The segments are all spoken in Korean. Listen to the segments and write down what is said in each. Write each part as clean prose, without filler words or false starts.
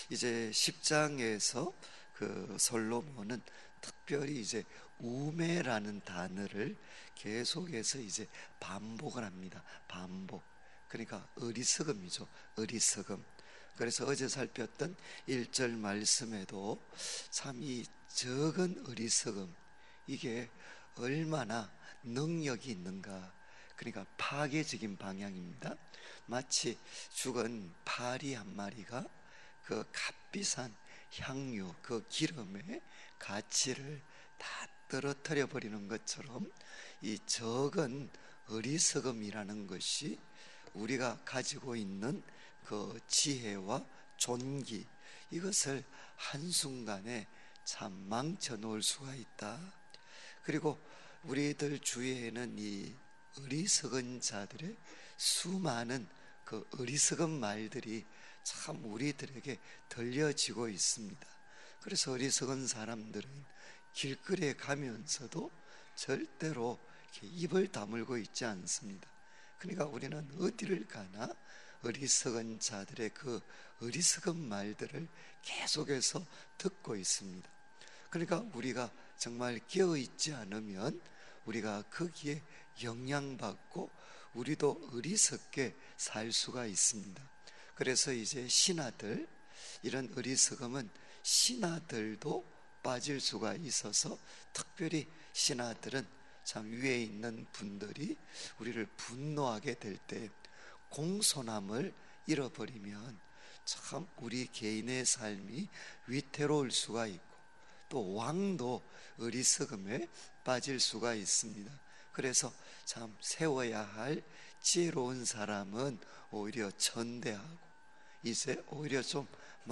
이제 10장에서 그 솔로몬은 특별히 이제 우매라는 단어를 계속해서 이제 반복을 합니다. 반복. 그러니까 어리석음이죠. 어리석음. 그래서 어제 살폈던 1절 말씀에도 참 이 적은 어리석음, 이게 얼마나 능력이 있는가. 그러니까 파괴적인 방향입니다. 마치 죽은 파리 한 마리가 그 값비싼 향유, 그 기름의 가치를 다 떨어뜨려 버리는 것처럼 이 적은 어리석음이라는 것이 우리가 가지고 있는 그 지혜와 존귀, 이것을 한순간에 참 망쳐 놓을 수가 있다. 그리고 우리들 주위에는 이 어리석은 자들의 수많은 그 어리석은 말들이 참 우리들에게 들려지고 있습니다. 그래서 어리석은 사람들은 길거리에 가면서도 절대로 이렇게 입을 다물고 있지 않습니다. 그러니까 우리는 어디를 가나 어리석은 자들의 그 어리석은 말들을 계속해서 듣고 있습니다. 그러니까 우리가 정말 깨어있지 않으면 우리가 거기에 영향받고 우리도 어리석게 살 수가 있습니다. 그래서 이제 신하들, 이런 어리석음은 신하들도 빠질 수가 있어서, 특별히 신하들은 참 위에 있는 분들이 우리를 분노하게 될 때 공손함을 잃어버리면 참 우리 개인의 삶이 위태로울 수가 있고, 또 왕도 어리석음에 빠질 수가 있습니다. 그래서 참 세워야 할 지혜로운 사람은 오히려 천대하고, 이제 오히려 좀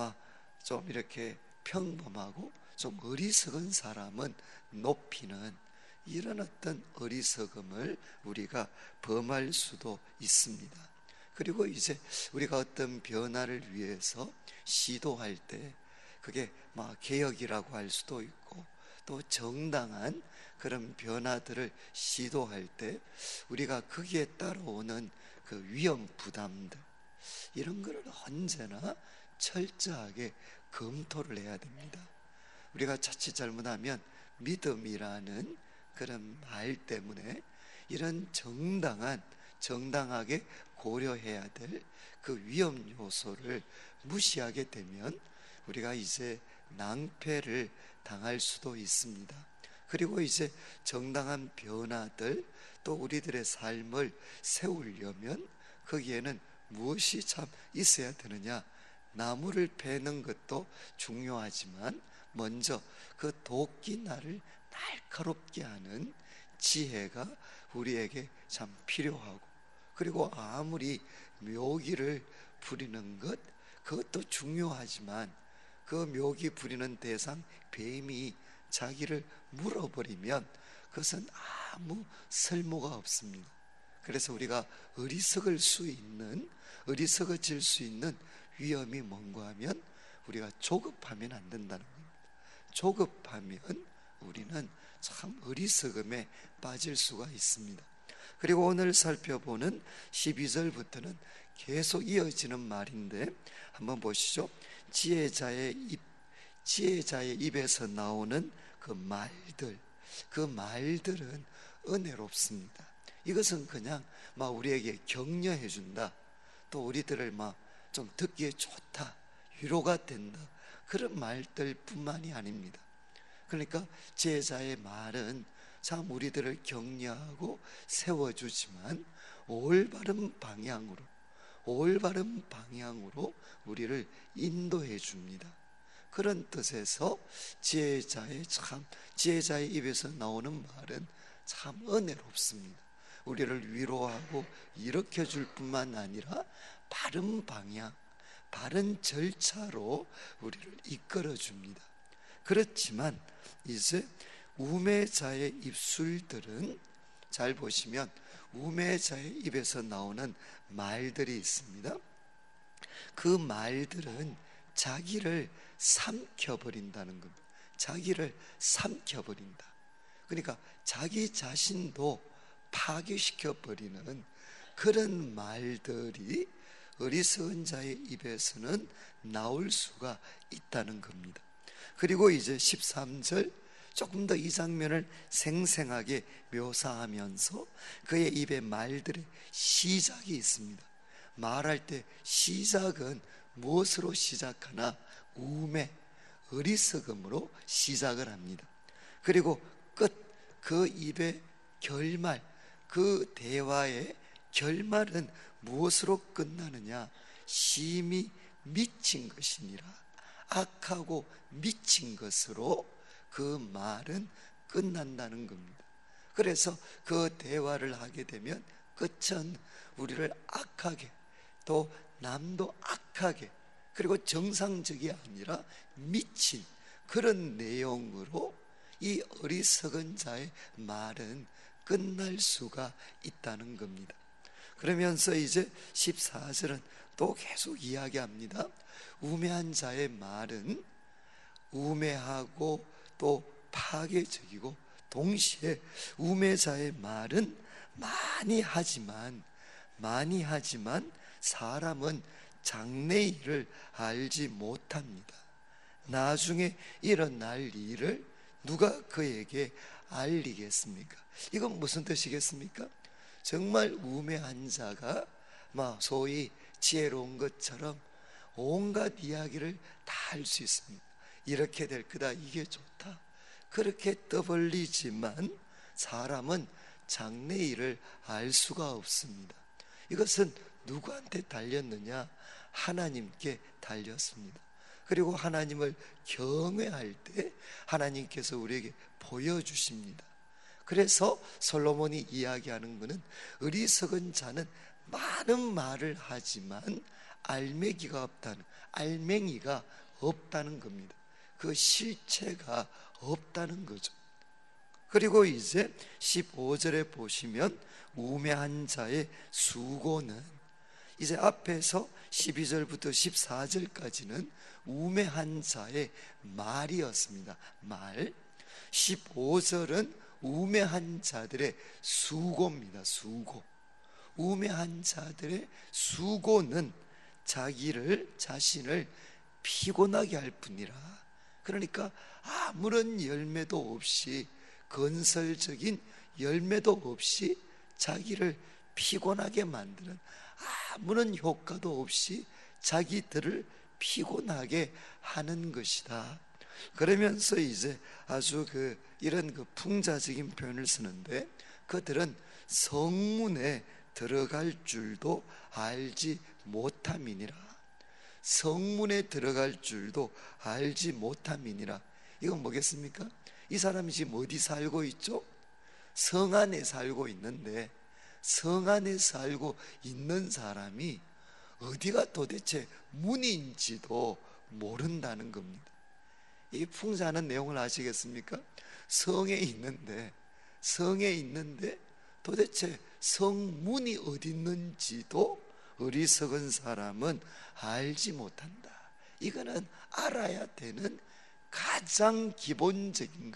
이렇게 평범하고 좀 어리석은 사람은 높이는, 이런 어떤 어리석음을 우리가 범할 수도 있습니다. 그리고 이제 우리가 어떤 변화를 위해서 시도할 때 그게 개혁이라고 할 수도 있고, 또 정당한 그런 변화들을 시도할 때 우리가 거기에 따라오는 그 위험 부담들, 이런 것을 언제나 철저하게 검토를 해야 됩니다. 우리가 자칫 잘못하면 믿음이라는 그런 말 때문에 이런 정당하게 고려해야 될 그 위험 요소를 무시하게 되면 우리가 이제 낭패를 당할 수도 있습니다. 그리고 이제 정당한 변화들, 또 우리들의 삶을 세우려면 거기에는 무엇이 참 있어야 되느냐? 나무를 베는 것도 중요하지만 먼저 그 도끼날을 날카롭게 하는 지혜가 우리에게 참 필요하고, 그리고 아무리 묘기를 부리는 것, 그것도 중요하지만 그 묘기 부리는 대상 뱀이 자기를 물어버리면 그것은 아무 쓸모가 없습니다. 그래서 우리가 어리석어질 수 있는 위험이 뭔가 하면 우리가 조급하면 안 된다는 겁니다. 조급하면 우리는 참 어리석음에 빠질 수가 있습니다. 그리고 오늘 살펴보는 12절부터는 계속 이어지는 말인데 한번 보시죠. 지혜자의 입에서 나오는 그 말들은 은혜롭습니다. 이것은 그냥 우리에게 격려해 준다, 또 우리들을 좀 듣기에 좋다, 위로가 된다, 그런 말들 뿐만이 아닙니다. 그러니까 지혜자의 말은 참 우리들을 격려하고 세워주지만 올바른 방향으로 우리를 인도해 줍니다. 그런 뜻에서 지혜자의 입에서 나오는 말은 참 은혜롭습니다. 우리를 위로하고 일으켜 줄 뿐만 아니라 바른 방향, 바른 절차로 우리를 이끌어 줍니다. 그렇지만 이제 우매자의 입술들은, 잘 보시면 우매자의 입에서 나오는 말들이 있습니다. 그 말들은 자기를 삼켜버린다는 겁니다. 자기를 삼켜버린다. 그러니까 자기 자신도 파괴시켜버리는 그런 말들이 어리석은 자의 입에서는 나올 수가 있다는 겁니다. 그리고 이제 13절 조금 더 이 장면을 생생하게 묘사하면서 그의 입에 말들의 시작이 있습니다. 말할 때 시작은 무엇으로 시작하나? 우매, 어리석음으로 시작을 합니다. 그리고 끝, 그 입의 결말, 그 대화의 결말은 무엇으로 끝나느냐? 심히 미친 것이니라. 악하고 미친 것으로 그 말은 끝난다는 겁니다. 그래서 그 대화를 하게 되면 끝은 우리를 악하게, 또 남도 악하게, 그리고 정상적이 아니라 미친 그런 내용으로 이 어리석은 자의 말은 끝날 수가 있다는 겁니다. 그러면서 이제 14절은 또 계속 이야기합니다. 우매한 자의 말은 우매하고 또 파괴적이고, 동시에 우매자의 말은 많이 하지만 사람은 장래일을 알지 못합니다. 나중에 일어날 일을 누가 그에게 알리겠습니까? 이건 무슨 뜻이겠습니까? 정말 우매한 자가 소위 지혜로운 것처럼 온갖 이야기를 다 할 수 있습니다. 이렇게 될 거다, 이게 좋다, 그렇게 떠벌리지만 사람은 장래일을 알 수가 없습니다. 이것은 누구한테 달렸느냐? 하나님께 달렸습니다. 그리고 하나님을 경외할 때 하나님께서 우리에게 보여주십니다. 그래서 솔로몬이 이야기하는 것은 어리석은 자는 많은 말을 하지만 알맹이가 없다는 겁니다. 그 실체가 없다는 거죠. 그리고 이제 15절에 보시면 우매한 자의 수고는, 이제 앞에서 12절부터 14절까지는 우매한 자의 말이었습니다. 말. 15절은 우매한 자들의 수고입니다. 수고. 우매한 자들의 수고는 자신을 피곤하게 할 뿐이라. 그러니까 아무런 열매도 없이, 건설적인 열매도 없이 자기를 피곤하게 만드는, 아무런 효과도 없이 자기들을 피곤하게 하는 것이다. 그러면서 이제 아주 이런 풍자적인 표현을 쓰는데, 그들은 성문에 들어갈 줄도 알지 못함이니라. 성문에 들어갈 줄도 알지 못함이니라. 이건 뭐겠습니까? 이 사람이 지금 어디 살고 있죠? 성 안에 살고 있는데, 성 안에 살고 있는 사람이 어디가 도대체 문인지도 모른다는 겁니다. 이 풍자하는 내용을 아시겠습니까? 성에 있는데 도대체 성문이 어디 있는지도 어리석은 사람은 알지 못한다. 이거는 알아야 되는 가장 기본적인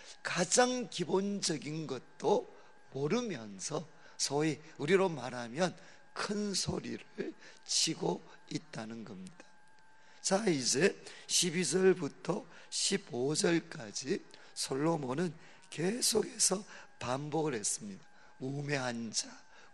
것도 모르면서 소위 우리로 말하면 큰 소리를 치고 있다는 겁니다. 자, 이제 12절부터 15절까지 솔로몬은 계속해서 반복을 했습니다. 우매한 자.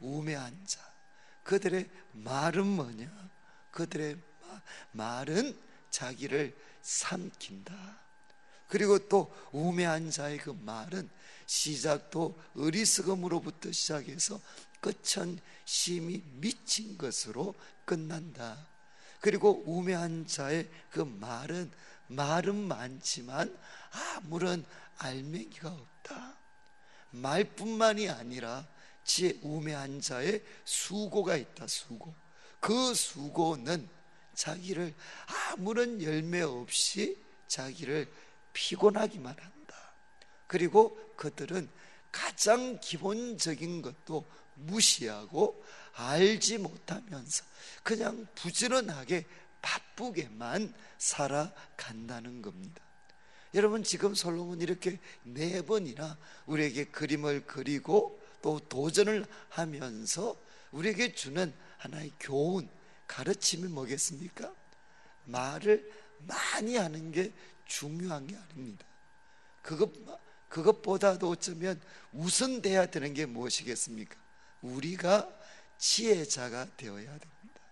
그들의 말은 뭐냐? 그들의 말은 자기를 삼킨다. 그리고 또 우매한 자의 그 말은 시작도 어리석음으로부터 시작해서 끝은 심히 미친 것으로 끝난다. 그리고 우매한 자의 그 말은 많지만 아무런 알맹이가 없다. 말뿐만이 아니라 우매한 자의 수고가 있다. 수고. 그 수고는 자기를 아무런 열매 없이 자기를 피곤하기만 한다. 그리고 그들은 가장 기본적인 것도 무시하고 알지 못하면서 그냥 부지런하게 바쁘게만 살아간다는 겁니다. 여러분, 지금 솔로몬이 이렇게 4번이나 우리에게 그림을 그리고 또 도전을 하면서 우리에게 주는 하나의 교훈, 가르침이 뭐겠습니까? 말을 많이 하는 게 중요한 게 아닙니다. 그것보다도 어쩌면 우선돼야 되는 게 무엇이겠습니까? 우리가 지혜자가 되어야 됩니다.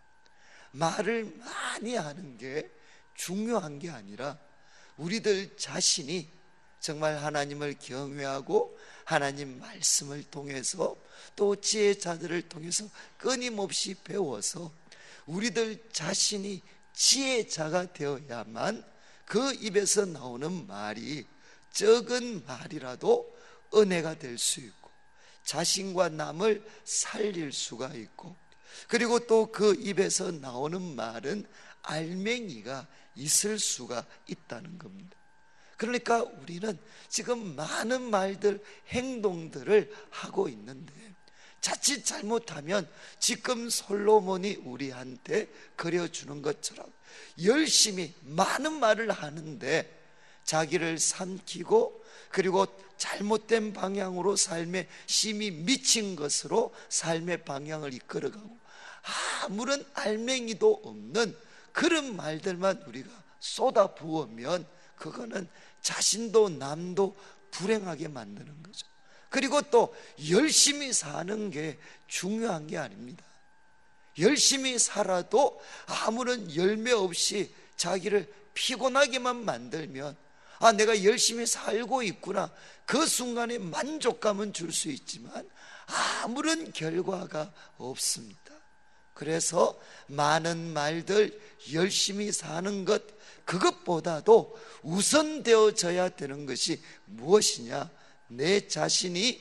말을 많이 하는 게 중요한 게 아니라 우리들 자신이 정말 하나님을 경외하고 하나님 말씀을 통해서 또 지혜자들을 통해서 끊임없이 배워서 우리들 자신이 지혜자가 되어야만 그 입에서 나오는 말이 적은 말이라도 은혜가 될 수 있고 자신과 남을 살릴 수가 있고, 그리고 또 그 입에서 나오는 말은 알맹이가 있을 수가 있다는 겁니다. 그러니까 우리는 지금 많은 말들, 행동들을 하고 있는데 자칫 잘못하면 지금 솔로몬이 우리한테 그려주는 것처럼 열심히 많은 말을 하는데 자기를 삼키고 그리고 잘못된 방향으로 삶에 심히 미친 것으로 삶의 방향을 이끌어가고 아무런 알맹이도 없는 그런 말들만 우리가 쏟아 부으면 그거는 자신도 남도 불행하게 만드는 거죠. 그리고 또 열심히 사는 게 중요한 게 아닙니다. 열심히 살아도 아무런 열매 없이 자기를 피곤하게만 만들면 내가 열심히 살고 있구나, 그 순간에 만족감은 줄 수 있지만 아무런 결과가 없습니다. 그래서 많은 말들, 열심히 사는 것, 그것보다도 우선되어져야 되는 것이 무엇이냐? 내 자신이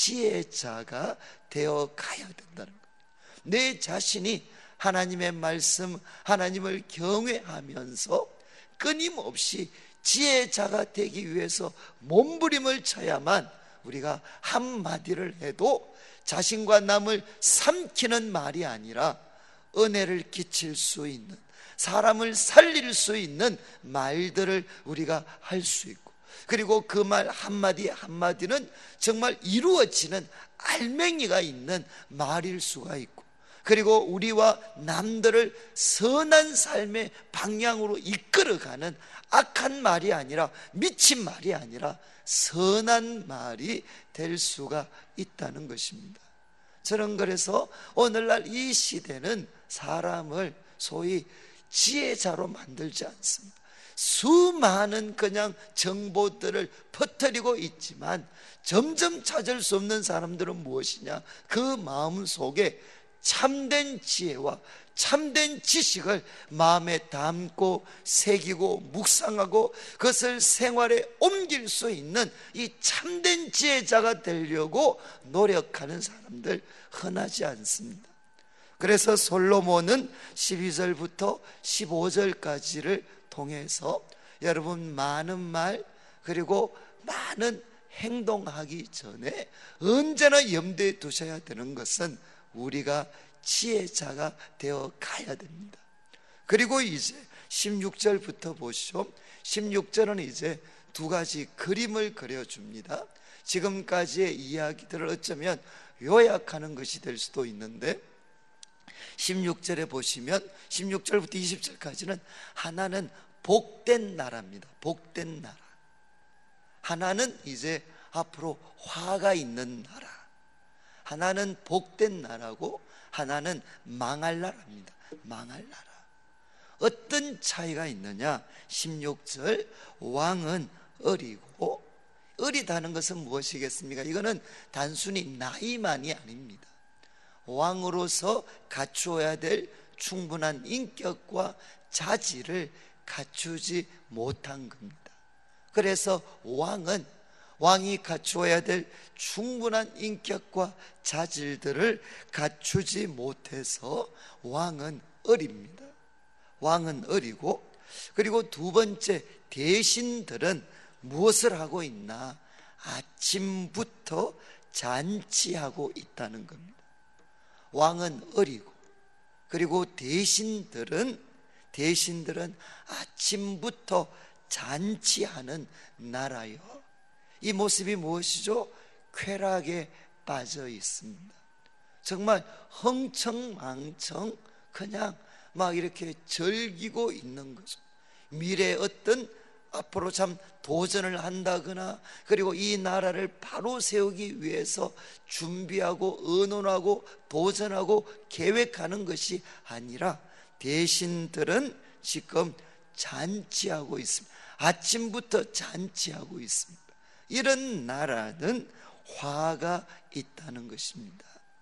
지혜자가 되어 가야 된다는 것. 내 자신이 하나님의 말씀, 하나님을 경외하면서 끊임없이 지혜자가 되기 위해서 몸부림을 쳐야만 우리가 한마디를 해도 자신과 남을 삼키는 말이 아니라 은혜를 끼칠 수 있는, 사람을 살릴 수 있는 말들을 우리가 할 수 있고, 그리고 그 말 한마디 한마디는 정말 이루어지는 알맹이가 있는 말일 수가 있고, 그리고 우리와 남들을 선한 삶의 방향으로 이끌어가는 악한 말이 아니라, 미친 말이 아니라 선한 말이 될 수가 있다는 것입니다. 저는 그래서 오늘날 이 시대는 사람을 소위 지혜자로 만들지 않습니다. 수많은 그냥 정보들을 퍼뜨리고 있지만 점점 찾을 수 없는 사람들은 무엇이냐? 그 마음 속에 참된 지혜와 참된 지식을 마음에 담고 새기고 묵상하고 그것을 생활에 옮길 수 있는 이 참된 지혜자가 되려고 노력하는 사람들 흔하지 않습니다. 그래서 솔로몬은 12절부터 15절까지를 통해서 여러분 많은 말 그리고 많은 행동하기 전에 언제나 염두에 두셔야 되는 것은 우리가 지혜자가 되어 가야 됩니다. 그리고 이제 16절부터 보시죠. 16절은 이제 두 가지 그림을 그려줍니다. 지금까지의 이야기들을 어쩌면 요약하는 것이 될 수도 있는데 16절에 보시면 16절부터 20절까지는 하나는 복된 나라입니다. 복된 나라. 하나는 이제 앞으로 화가 있는 나라. 하나는 복된 나라고 하나는 망할 나라입니다. 망할 나라. 어떤 차이가 있느냐? 16절 왕은 어리고, 어리다는 것은 무엇이겠습니까? 이거는 단순히 나이만이 아닙니다. 왕으로서 갖추어야 될 충분한 인격과 자질을 갖추지 못한 겁니다. 그래서 왕이 갖추어야 될 충분한 인격과 자질들을 갖추지 못해서 왕은 어립니다. 왕은 어리고, 그리고 두 번째 대신들은 무엇을 하고 있나? 아침부터 잔치하고 있다는 겁니다. 왕은 어리고, 그리고 대신들은 아침부터 잔치하는 나라요. 이 모습이 무엇이죠? 쾌락에 빠져 있습니다. 정말 흥청망청 그냥 막 이렇게 즐기고 있는 거죠. 미래에 어떤 앞으로 참 도전을 한다거나, 그리고 이 나라를 바로 세우기 위해서 준비하고 의논하고 도전하고 계획하는 것이 아니라 대신들은 지금 잔치하고 있습니다. 아침부터 잔치하고 있습니다. 이런 나라는 화가 있다는 것입니다.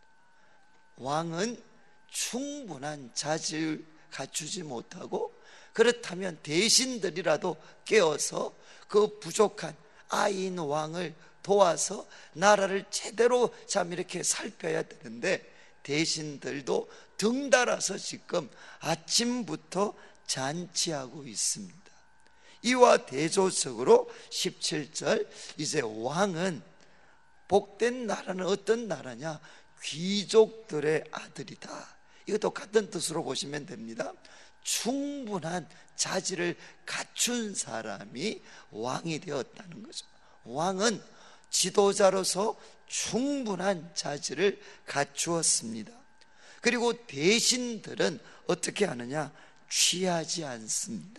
왕은 충분한 자질을 갖추지 못하고, 그렇다면 대신들이라도 깨어서 그 부족한 아이인 왕을 도와서 나라를 제대로 참 이렇게 살펴야 되는데, 대신들도 등달아서 지금 아침부터 잔치하고 있습니다. 이와 대조적으로 17절, 이제 왕은, 복된 나라는 어떤 나라냐? 귀족들의 아들이다. 이것도 같은 뜻으로 보시면 됩니다. 충분한 자질을 갖춘 사람이 왕이 되었다는 거죠. 왕은 지도자로서 충분한 자질을 갖추었습니다. 그리고 대신들은 어떻게 하느냐? 취하지 않습니다.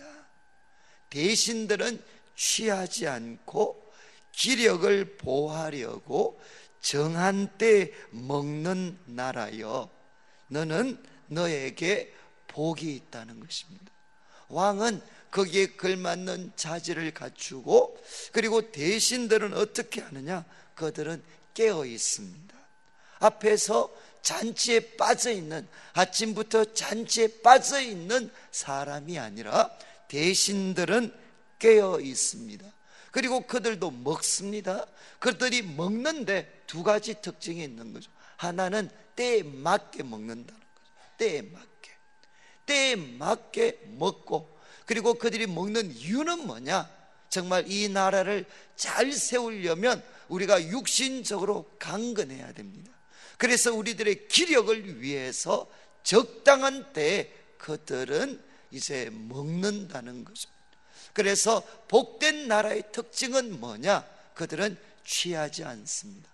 대신들은 취하지 않고 기력을 보호하려고 정한 때 먹는 나라여, 너는 너에게 복이 있다는 것입니다. 왕은 거기에 걸맞는 자질을 갖추고, 그리고 대신들은 어떻게 하느냐? 그들은 깨어 있습니다. 앞에서 잔치에 빠져 있는, 아침부터 잔치에 빠져 있는 사람이 아니라 대신들은 깨어 있습니다. 그리고 그들도 먹습니다. 그들이 먹는데 두 가지 특징이 있는 거죠. 하나는 때에 맞게 먹는다는 거죠. 때에 맞게 먹고, 그리고 그들이 먹는 이유는 뭐냐? 정말 이 나라를 잘 세우려면 우리가 육신적으로 강건해야 됩니다. 그래서 우리들의 기력을 위해서 적당한 때에 그들은 이제 먹는다는 거죠. 그래서 복된 나라의 특징은 뭐냐? 그들은 취하지 않습니다.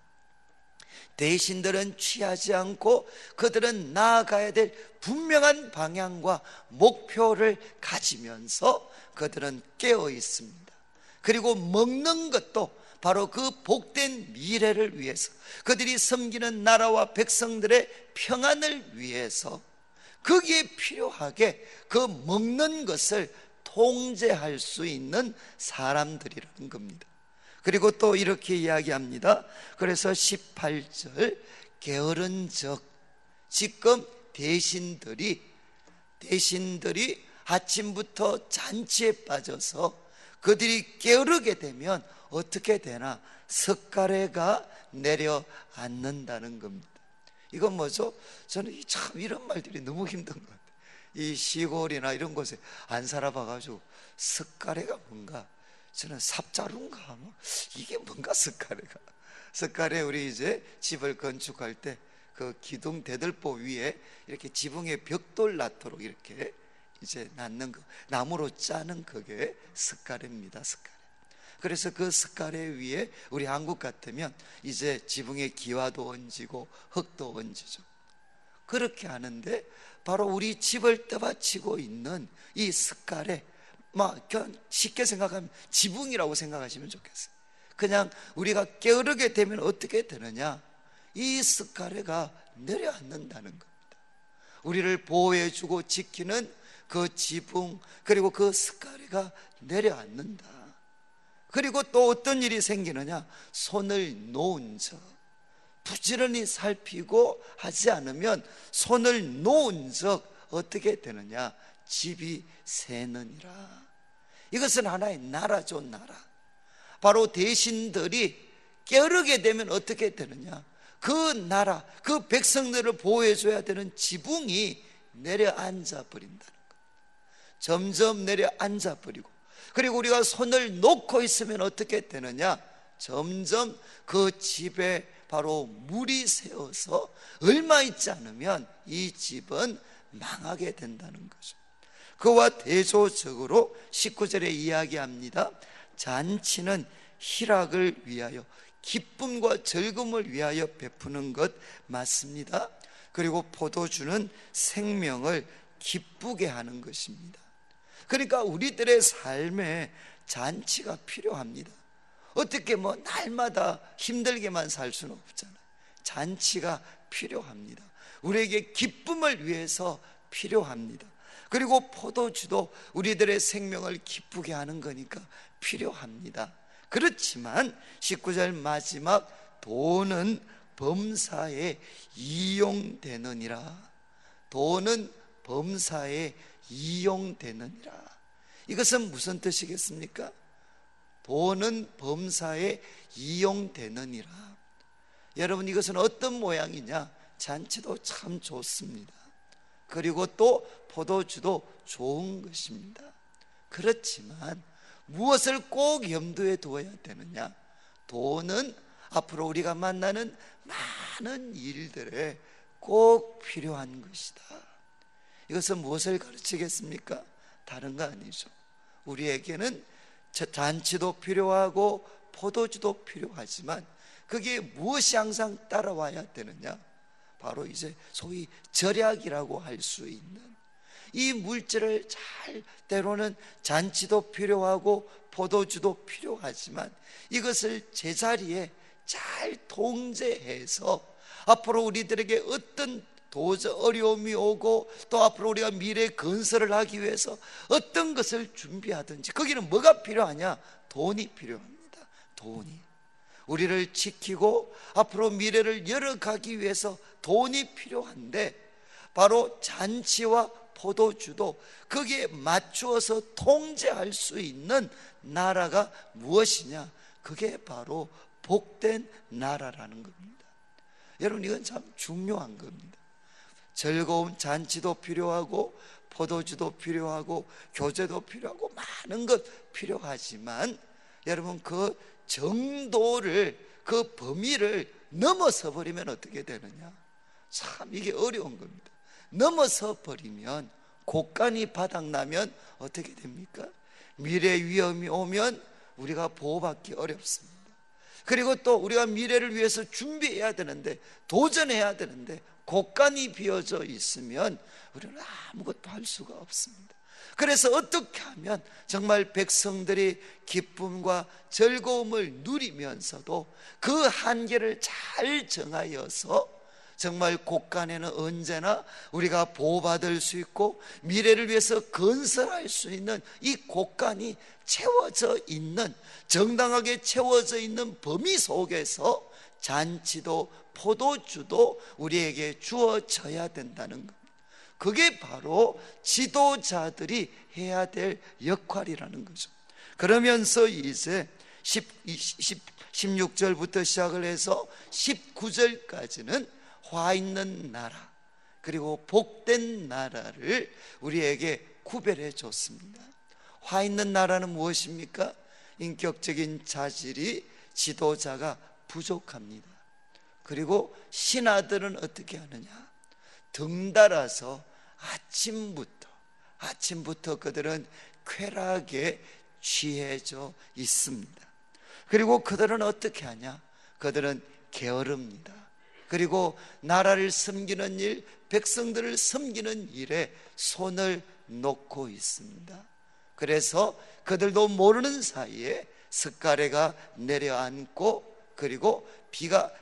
대신들은 취하지 않고, 그들은 나아가야 될 분명한 방향과 목표를 가지면서 그들은 깨어 있습니다. 그리고 먹는 것도 바로 그 복된 미래를 위해서, 그들이 섬기는 나라와 백성들의 평안을 위해서, 거기에 필요하게 그 먹는 것을 통제할 수 있는 사람들이라는 겁니다. 그리고 또 이렇게 이야기합니다. 그래서 18절, 게으른 적, 지금 대신들이 아침부터 잔치에 빠져서 그들이 게으르게 되면 어떻게 되나? 석가래가 내려앉는다는 겁니다. 이건 뭐죠? 저는 참 이런 말들이 너무 힘든 것 같아요. 이 시골이나 이런 곳에 안 살아봐가지고 석가래가 뭔가, 저는 삽자루인가, 이게 뭔가 석가래, 우리 이제 집을 건축할 때 그 기둥 대들보 위에 이렇게 지붕에 벽돌 낳도록 이렇게 이제 낳는 거, 나무로 짜는 그게 석가래입니다. 석가래. 그래서 그 석가래 위에 우리 한국 같으면 이제 지붕에 기와도 얹고 흙도 얹죠. 그렇게 하는데 바로 우리 집을 떠받치고 있는 이 석가래, 그냥 쉽게 생각하면 지붕이라고 생각하시면 좋겠어요. 그냥 우리가 게으르게 되면 어떻게 되느냐? 이 석가래가 내려앉는다는 겁니다. 우리를 보호해주고 지키는 그 지붕, 그리고 그 석가래가 내려앉는다. 그리고 또 어떤 일이 생기느냐? 손을 놓은 적, 부지런히 살피고 하지 않으면 손을 놓은 적 어떻게 되느냐? 집이 새느니라. 이것은 하나의 나라죠, 나라. 바로 대신들이 게으르게 되면 어떻게 되느냐? 그 나라, 그 백성들을 보호해줘야 되는 지붕이 내려앉아 버린다는 것. 점점 내려앉아 버리고, 그리고 우리가 손을 놓고 있으면 어떻게 되느냐? 점점 그 집에 바로 물이 새어서 얼마 있지 않으면 이 집은 망하게 된다는 거죠. 그와 대조적으로 19절에 이야기합니다. 잔치는 희락을 위하여, 기쁨과 즐거움을 위하여 베푸는 것 맞습니다. 그리고 포도주는 생명을 기쁘게 하는 것입니다. 그러니까 우리들의 삶에 잔치가 필요합니다. 어떻게 날마다 힘들게만 살 수는 없잖아요. 잔치가 필요합니다. 우리에게 기쁨을 위해서 필요합니다. 그리고 포도주도 우리들의 생명을 기쁘게 하는 거니까 필요합니다. 그렇지만 19절 마지막 돈은 범사에 이용되느니라. 돈은 범사에 이용되느니라. 이것은 무슨 뜻이겠습니까? 돈은 범사에 이용되느니라. 여러분, 이것은 어떤 모양이냐? 잔치도 참 좋습니다. 그리고 또 포도주도 좋은 것입니다. 그렇지만 무엇을 꼭 염두에 두어야 되느냐? 돈은 앞으로 우리가 만나는 많은 일들에 꼭 필요한 것이다. 이것은 무엇을 가르치겠습니까? 다른 거 아니죠. 우리에게는 잔치도 필요하고 포도주도 필요하지만 그게 무엇이 항상 따라와야 되느냐? 바로 이제 소위 절약이라고 할 수 있는 이 물질을 잘, 때로는 잔치도 필요하고 포도주도 필요하지만 이것을 제자리에 잘 통제해서 앞으로 우리들에게 어떤 어려움이 오고 또 앞으로 우리가 미래 건설을 하기 위해서 어떤 것을 준비하든지 거기는 뭐가 필요하냐? 돈이 필요합니다. 돈이 우리를 지키고 앞으로 미래를 열어가기 위해서 돈이 필요한데, 바로 잔치와 포도주도 거기에 맞추어서 통제할 수 있는 나라가 무엇이냐? 그게 바로 복된 나라라는 겁니다. 여러분, 이건 참 중요한 겁니다. 즐거운 잔치도 필요하고 포도주도 필요하고 교제도 필요하고 많은 것 필요하지만 여러분, 그 정도를, 그 범위를 넘어서 버리면 어떻게 되느냐? 참 이게 어려운 겁니다. 넘어서 버리면, 곡간이 바닥나면 어떻게 됩니까? 미래 위험이 오면 우리가 보호받기 어렵습니다. 그리고 또 우리가 미래를 위해서 준비해야 되는데, 도전해야 되는데 곡간이 비어져 있으면 우리는 아무것도 할 수가 없습니다. 그래서 어떻게 하면 정말 백성들이 기쁨과 즐거움을 누리면서도 그 한계를 잘 정하여서 정말 곡간에는 언제나 우리가 보호받을 수 있고 미래를 위해서 건설할 수 있는 이 곡간이 채워져 있는, 정당하게 채워져 있는 범위 속에서 잔치도 포도주도 우리에게 주어져야 된다는 것. 그게 바로 지도자들이 해야 될 역할이라는 거죠. 그러면서 이제 16절부터 시작을 해서 19절까지는 화 있는 나라 그리고 복된 나라를 우리에게 구별해 줬습니다. 화 있는 나라는 무엇입니까? 인격적인 자질이 지도자가 부족합니다. 그리고 신하들은 어떻게 하느냐? 덩달아서 아침부터 그들은 쾌락에 취해져 있습니다. 그리고 그들은 어떻게 하냐? 그들은 게으릅니다. 그리고 나라를 섬기는 일, 백성들을 섬기는 일에 손을 놓고 있습니다. 그래서 그들도 모르는 사이에 습가래가 내려앉고, 그리고 비가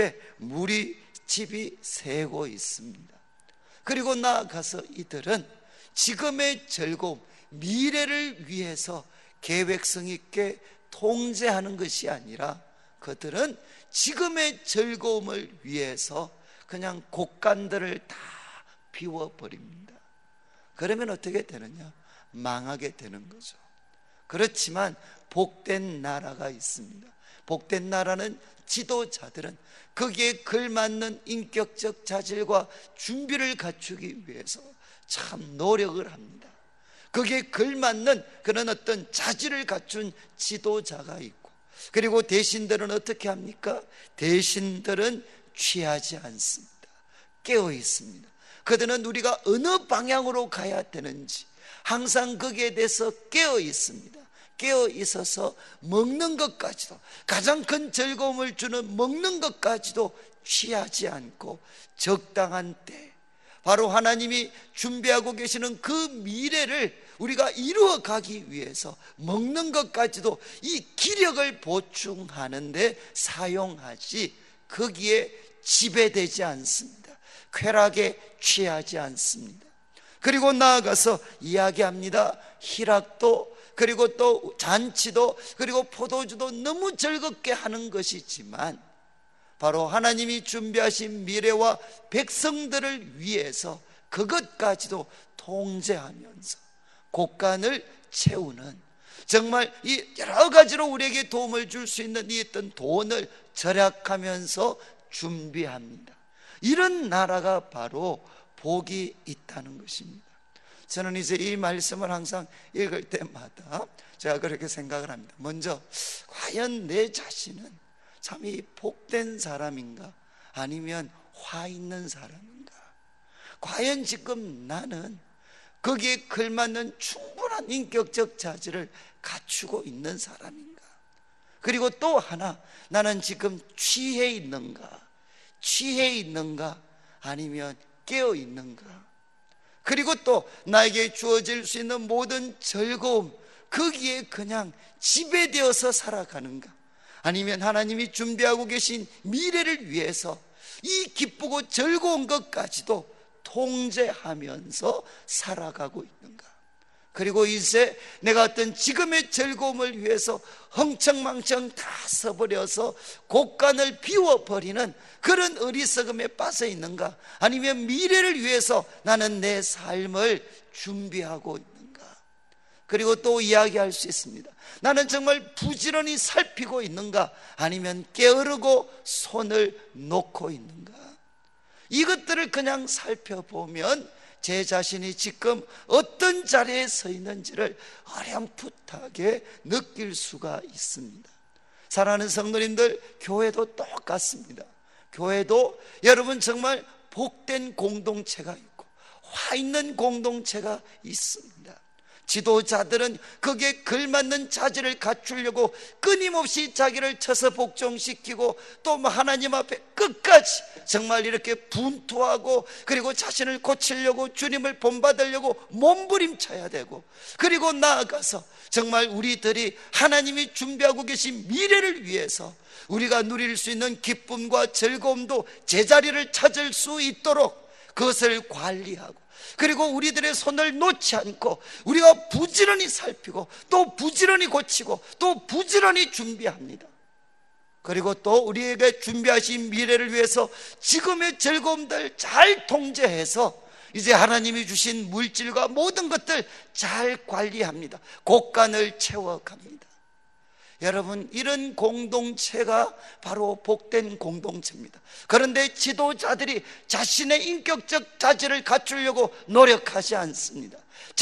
집이 새고 있습니다. 그리고 나아가서 이들은 지금의 즐거움, 미래를 위해서 계획성 있게 통제하는 것이 아니라 그들은 지금의 즐거움을 위해서 그냥 곡간들을 다 비워버립니다. 그러면 어떻게 되느냐? 망하게 되는 거죠. 그렇지만 복된 나라가 있습니다. 복된 나라는 지도자들은 거기에 걸맞는 인격적 자질과 준비를 갖추기 위해서 참 노력을 합니다. 거기에 걸맞는 그런 어떤 자질을 갖춘 지도자가 있고, 그리고 대신들은 어떻게 합니까? 대신들은 취하지 않습니다. 깨어 있습니다. 그들은 우리가 어느 방향으로 가야 되는지 항상 거기에 대해서 깨어 있습니다. 깨어 있어서 먹는 것까지도, 가장 큰 즐거움을 주는 먹는 것까지도 취하지 않고 적당한 때, 바로 하나님이 준비하고 계시는 그 미래를 우리가 이루어 가기 위해서 먹는 것까지도 이 기력을 보충하는데 사용하지, 거기에 지배되지 않습니다. 쾌락에 취하지 않습니다. 그리고 나아가서 이야기합니다. 희락도, 그리고 또 잔치도, 그리고 포도주도 너무 즐겁게 하는 것이지만 바로 하나님이 준비하신 미래와 백성들을 위해서 그것까지도 통제하면서 곳간을 채우는, 정말 이 여러 가지로 우리에게 도움을 줄 수 있는 이 어떤 돈을 절약하면서 준비합니다. 이런 나라가 바로 복이 있다는 것입니다. 저는 이제 이 말씀을 항상 읽을 때마다 제가 그렇게 생각을 합니다. 먼저 과연 내 자신은 참 이 복된 사람인가, 아니면 화 있는 사람인가? 과연 지금 나는 거기에 걸맞는 충분한 인격적 자질을 갖추고 있는 사람인가? 그리고 또 하나, 나는 지금 취해 있는가? 취해 있는가? 아니면 깨어 있는가? 그리고 또 나에게 주어질 수 있는 모든 즐거움, 거기에 그냥 지배되어서 살아가는가? 아니면 하나님이 준비하고 계신 미래를 위해서 이 기쁘고 즐거운 것까지도 통제하면서 살아가고 있는가? 그리고 이제 내가 어떤 지금의 즐거움을 위해서 흥청망청 다 써버려서 곳간을 비워버리는 그런 어리석음에 빠져 있는가? 아니면 미래를 위해서 나는 내 삶을 준비하고 있는가? 그리고 또 이야기할 수 있습니다. 나는 정말 부지런히 살피고 있는가? 아니면 게으르고 손을 놓고 있는가? 이것들을 그냥 살펴보면 제 자신이 지금 어떤 자리에 서 있는지를 어렴풋하게 느낄 수가 있습니다. 사랑하는 성도님들, 교회도 똑같습니다. 교회도 여러분 정말 복된 공동체가 있고 화 있는 공동체가 있습니다. 지도자들은 거기에 걸맞는 자질을 갖추려고 끊임없이 자기를 쳐서 복종시키고 또 하나님 앞에 끝까지 정말 이렇게 분투하고, 그리고 자신을 고치려고 주님을 본받으려고 몸부림쳐야 되고, 그리고 나아가서 정말 우리들이 하나님이 준비하고 계신 미래를 위해서 우리가 누릴 수 있는 기쁨과 즐거움도 제자리를 찾을 수 있도록 그것을 관리하고, 그리고 우리들의 손을 놓지 않고 우리가 부지런히 살피고 또 부지런히 고치고 또 부지런히 준비합니다. 그리고 또 우리에게 준비하신 미래를 위해서 지금의 즐거움들 잘 통제해서 이제 하나님이 주신 물질과 모든 것들 잘 관리합니다. 곳간을 채워갑니다. 여러분, 이런 공동체가 바로 복된 공동체입니다. 그런데 지도자들이 자신의 인격적 자질을 갖추려고 노력하지 않습니다.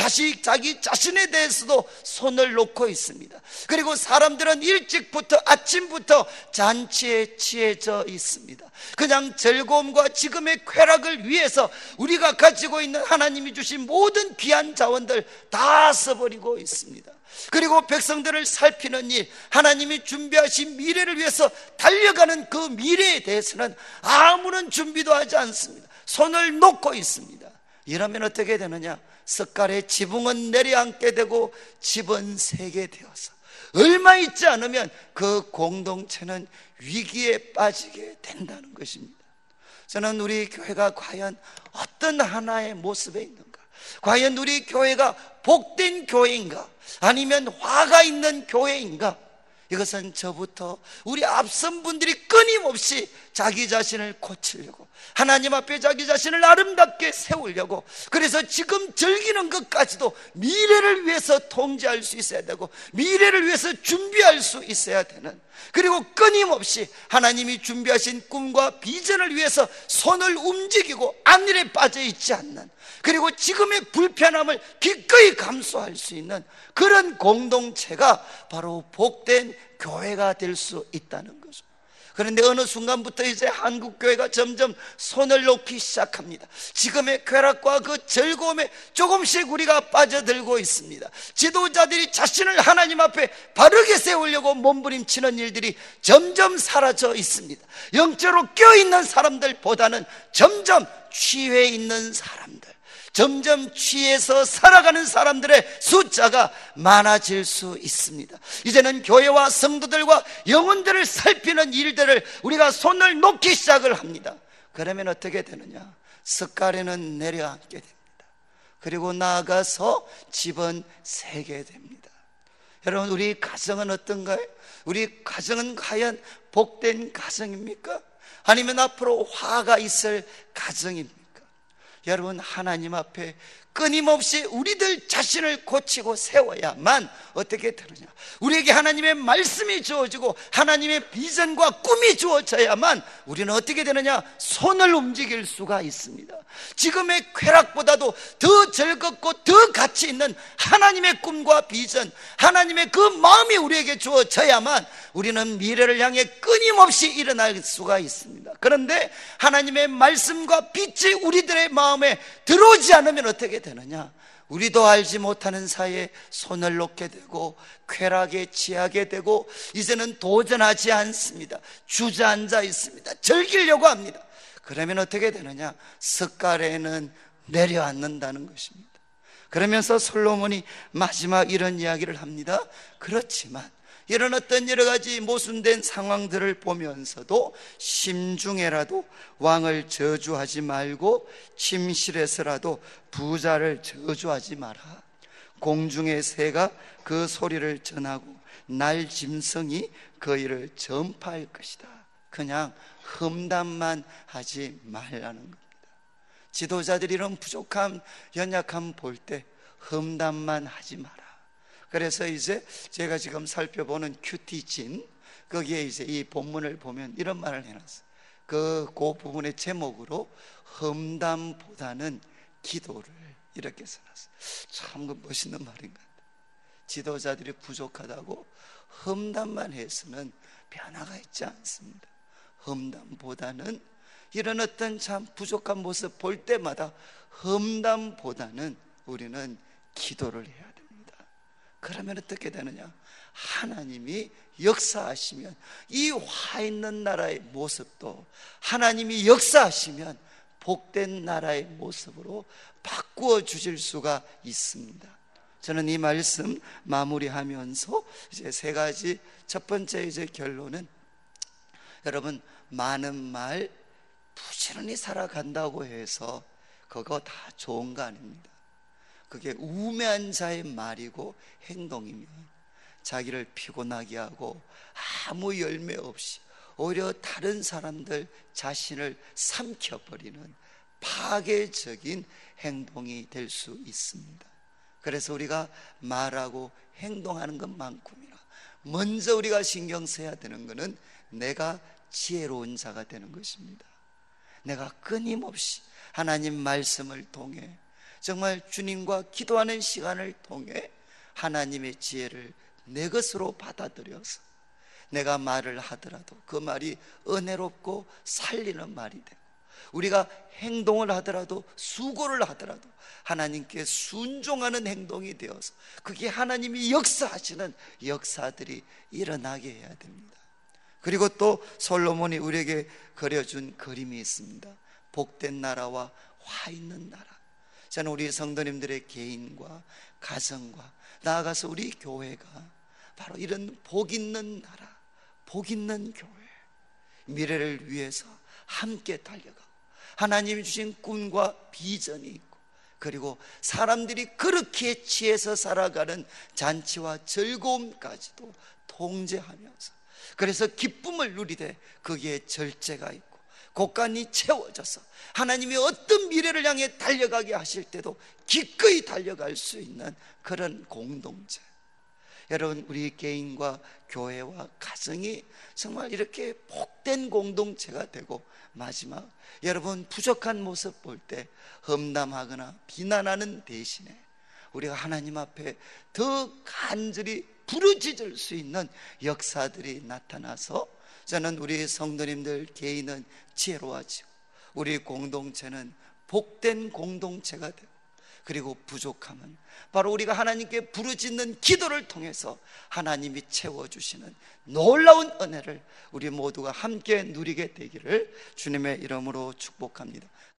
자기 자신에 대해서도 손을 놓고 있습니다. 그리고 사람들은 일찍부터, 아침부터 잔치에 취해져 있습니다. 그냥 즐거움과 지금의 쾌락을 위해서 우리가 가지고 있는 하나님이 주신 모든 귀한 자원들 다 써버리고 있습니다. 그리고 백성들을 살피는 일, 하나님이 준비하신 미래를 위해서 달려가는 그 미래에 대해서는 아무런 준비도 하지 않습니다. 손을 놓고 있습니다. 이러면 어떻게 되느냐? 석갈의 지붕은 내려앉게 되고 집은 새게 되어서 얼마 있지 않으면 그 공동체는 위기에 빠지게 된다는 것입니다. 저는 우리 교회가 과연 어떤 하나의 모습에 있는가? 과연 우리 교회가 복된 교회인가? 아니면 화가 있는 교회인가? 이것은 저부터 우리 앞선 분들이 끊임없이 자기 자신을 고치려고, 하나님 앞에 자기 자신을 아름답게 세우려고, 그래서 지금 즐기는 것까지도 미래를 위해서 통제할 수 있어야 되고 미래를 위해서 준비할 수 있어야 되는, 그리고 끊임없이 하나님이 준비하신 꿈과 비전을 위해서 손을 움직이고 앞일에 빠져 있지 않는, 그리고 지금의 불편함을 기꺼이 감수할 수 있는 그런 공동체가 바로 복된 교회가 될 수 있다는 거죠. 그런데 어느 순간부터 이제 한국교회가 점점 손을 놓기 시작합니다. 지금의 쾌락과 그 즐거움에 조금씩 우리가 빠져들고 있습니다. 지도자들이 자신을 하나님 앞에 바르게 세우려고 몸부림치는 일들이 점점 사라져 있습니다. 영적으로 껴있는 사람들보다는 점점 취해 있는 사람들, 점점 취해서 살아가는 사람들의 숫자가 많아질 수 있습니다. 이제는 교회와 성도들과 영혼들을 살피는 일들을 우리가 손을 놓기 시작을 합니다. 그러면 어떻게 되느냐? 석가래는 내려앉게 됩니다. 그리고 나아가서 집은 새게 됩니다. 여러분, 우리 가정은 어떤가요? 우리 가정은 과연 복된 가정입니까? 아니면 앞으로 화가 있을 가정입니까? 여러분, 하나님 앞에 끊임없이 우리들 자신을 고치고 세워야만 어떻게 되느냐? 우리에게 하나님의 말씀이 주어지고 하나님의 비전과 꿈이 주어져야만 우리는 어떻게 되느냐? 손을 움직일 수가 있습니다. 지금의 쾌락보다도 더 즐겁고 더 가치 있는 하나님의 꿈과 비전, 하나님의 그 마음이 우리에게 주어져야만 우리는 미래를 향해 끊임없이 일어날 수가 있습니다. 그런데 하나님의 말씀과 빛이 우리들의 마음에 들어오지 않으면 어떻게 되느냐? 우리도 알지 못하는 사이에 손을 놓게 되고 쾌락에 취하게 되고 이제는 도전하지 않습니다. 주저앉아 있습니다. 즐기려고 합니다. 그러면 어떻게 되느냐? 석가래는 내려앉는다는 것입니다. 그러면서 솔로몬이 마지막 이런 이야기를 합니다. 그렇지만 이런 어떤 여러 가지 모순된 상황들을 보면서도 심중에라도 왕을 저주하지 말고 침실에서라도 부자를 저주하지 마라. 공중의 새가 그 소리를 전하고 날 짐승이 그 일을 전파할 것이다. 그냥 험담만 하지 말라는 겁니다. 지도자들이 이런 부족함, 연약함 볼 때 험담만 하지 마라. 그래서 이제 제가 지금 살펴보는 큐티진, 거기에 이제 이 본문을 보면 이런 말을 해놨어요. 그 부분의 제목으로 험담보다는 기도를 이렇게 써놨어요. 참 멋있는 말인 것 같아요. 지도자들이 부족하다고 험담만 해서는 변화가 있지 않습니다. 험담보다는 이런 어떤 참 부족한 모습 볼 때마다 험담보다는 우리는 기도를 해야 됩니다. 그러면 어떻게 되느냐? 하나님이 역사하시면 이 화 있는 나라의 모습도 하나님이 역사하시면 복된 나라의 모습으로 바꾸어 주실 수가 있습니다. 저는 이 말씀 마무리하면서 이제 세 가지, 첫 번째 이제 결론은, 여러분, 많은 말 부지런히 살아간다고 해서 그거 다 좋은 거 아닙니다. 그게 우매한 자의 말이고 행동이면 자기를 피곤하게 하고 아무 열매 없이 오히려 다른 사람들 자신을 삼켜버리는 파괴적인 행동이 될 수 있습니다. 그래서 우리가 말하고 행동하는 것만큼이나 먼저 우리가 신경 써야 되는 것은 내가 지혜로운 자가 되는 것입니다. 내가 끊임없이 하나님 말씀을 통해 정말 주님과 기도하는 시간을 통해 하나님의 지혜를 내 것으로 받아들여서 내가 말을 하더라도 그 말이 은혜롭고 살리는 말이 되고, 우리가 행동을 하더라도 수고를 하더라도 하나님께 순종하는 행동이 되어서 그게 하나님이 역사하시는 역사들이 일어나게 해야 됩니다. 그리고 또 솔로몬이 우리에게 그려준 그림이 있습니다. 복된 나라와 화 있는 나라. 저는 우리 성도님들의 개인과 가정과 나아가서 우리 교회가 바로 이런 복 있는 나라, 복 있는 교회, 미래를 위해서 함께 달려가고 하나님이 주신 꿈과 비전이 있고, 그리고 사람들이 그렇게 취해서 살아가는 잔치와 즐거움까지도 통제하면서, 그래서 기쁨을 누리되 거기에 절제가 있고 곳간이 채워져서 하나님이 어떤 미래를 향해 달려가게 하실 때도 기꺼이 달려갈 수 있는 그런 공동체. 여러분, 우리 개인과 교회와 가정이 정말 이렇게 복된 공동체가 되고, 마지막, 여러분 부족한 모습 볼 때 험담하거나 비난하는 대신에 우리가 하나님 앞에 더 간절히 부르짖을 수 있는 역사들이 나타나서, 저는 우리 성도님들 개인은 지혜로워지고 우리 공동체는 복된 공동체가 되고, 그리고 부족함은 바로 우리가 하나님께 부르짖는 기도를 통해서 하나님이 채워주시는 놀라운 은혜를 우리 모두가 함께 누리게 되기를 주님의 이름으로 축복합니다.